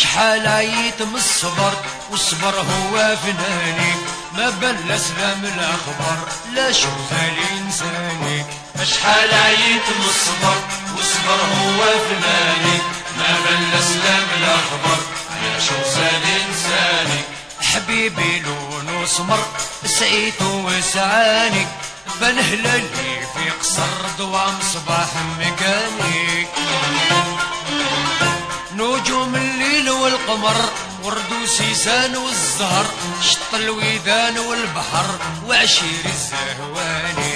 شحال عييت من الصبر والصبر هو فناني، ما بل سلام الاخبار لا شغل انساني. شحال عييت من الصبر والصبر هو فناني، ما بل سلام الاخبار لا شغل انساني. حبيبي لون وسمر سعيته وسعاني، بن هلالي في قصر دوام صباح مكاني. نجوم الليل والقمر ورد وسيسان والزهر، شط الويدان والبحر وعشير الزهواني.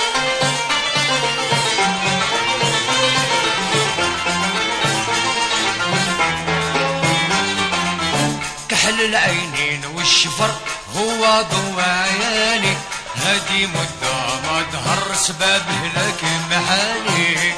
كحل العينين والشفر هو ضوء عياني، هادي مدة ما ظهر سبابه لك محاني.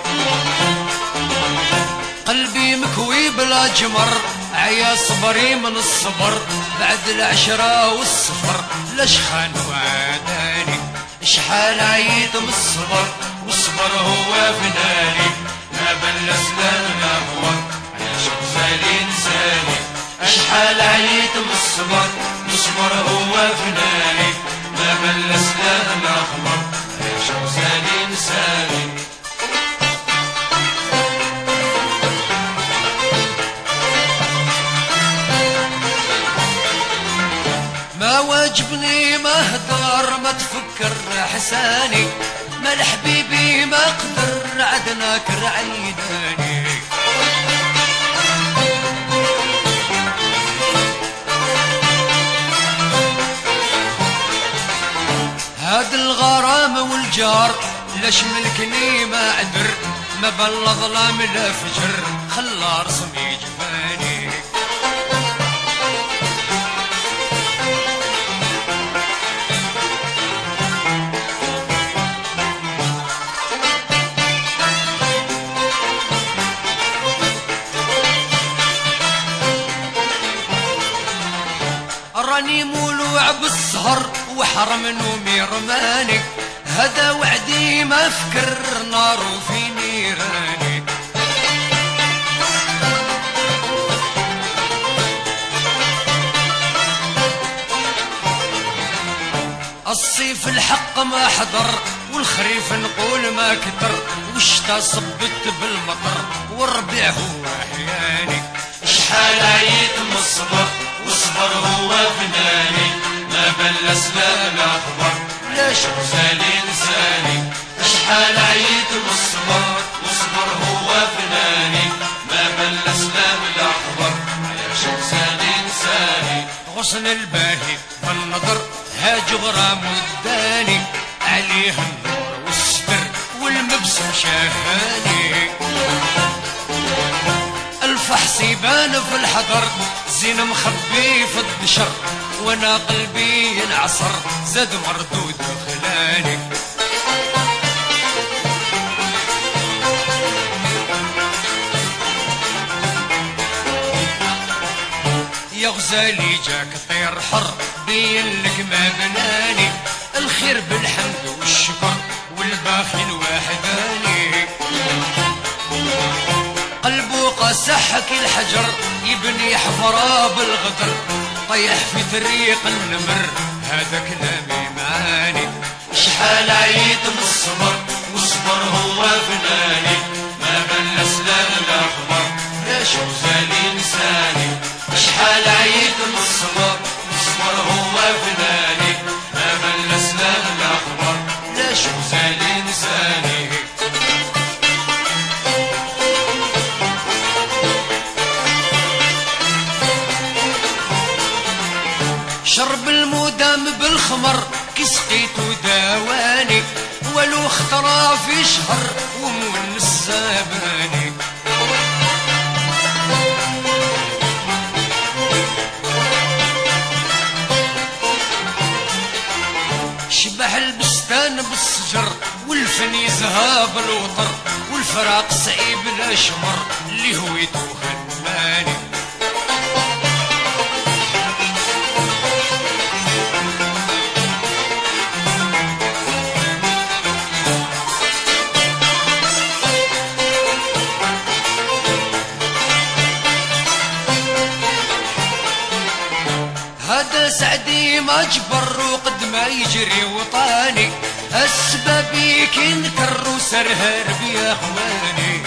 قلبي مكوي بلا جمر عيا صبري من الصبر، بعد العشرة والصفر لشخان وعداني. شحال عييت من الصبر والصبر هو فناني، ما بل سلام الاخبار على شغل انساني. شحال عييت من الصبر والصبر هو فناني، ما بل سلام الاخبار على شغل انساني. ما واجبني ما اهدر ما تفكر حساني، ما لحبيبي ما قدر عدناك رعيداني. هاد الغرام والجار لاش ملكني ما عذر، ما بل ظلام لا فجر خلى رسمي جفاني. راني مولوع بالسهر وحرم نومي رماني، هذا وعدي ما فكر نار في نيراني. الصيف الحق ما حضر والخريف نقول ما كتر، والشتا صبت بالمطر والربيع هو احياني. شحال عييت من الصبر والصبر هو فناني، ما بل سلام الاخبار لا شغل انساني. شحال عييت من الصبر والصبر هو فناني، ما بل سلام الاخبار لا شغل انساني. غصن الباهي بالنظر هاج غرام وداني، عليه النور والستر والمبسم شافاني. الفحصيبان في الحضر زين مخبي في الدشر، وانا قلبي ينعصر زاد مردود خلاني. يا غزالي جاك طير حر بين لك ما بناني، الخير بالحمد والشكر والباخل وحداني. قلبه قسحك الحجر يبني حفرة بالغدر، طيح في طريق النمر هذا كلامي معاني. شحال عييت من الصبر والصبر هو فناني، ما بل سلام الاخبار لا شغل انساني. شحال عييت من الصبر والصبر هو فناني، ما بل سلام الاخبار لا شغل انساني. شرب المدام بالخمر كسقيت داواني، ولو اخترى في شهر ومن الزباني. شبح البستان بالسجر والفن يزهى بالوطر، والفراق صعيب الاشمر اللي هويته خدماني. سعدي ما جبر وقد ما يجري وطاني السبب ينكر وسرهر بيا اخواني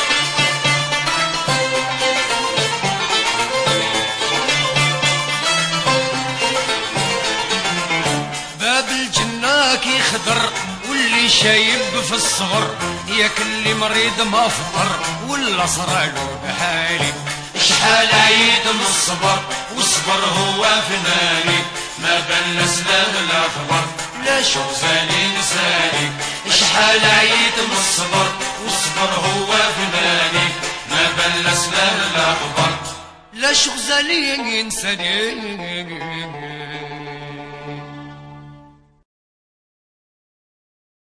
باب الجنة كي خضر واللي شايب في الصغر ياك اللي مريض ما فطر ولا صرالو بحالي شحال عيد من الصبر والصبر هو فناني ما بان سلام الاخبار لا شو زالي نساني شحال عيد من الصبر والصبر هو فناني ما بان سلام الاخبار لا شو زالي نساني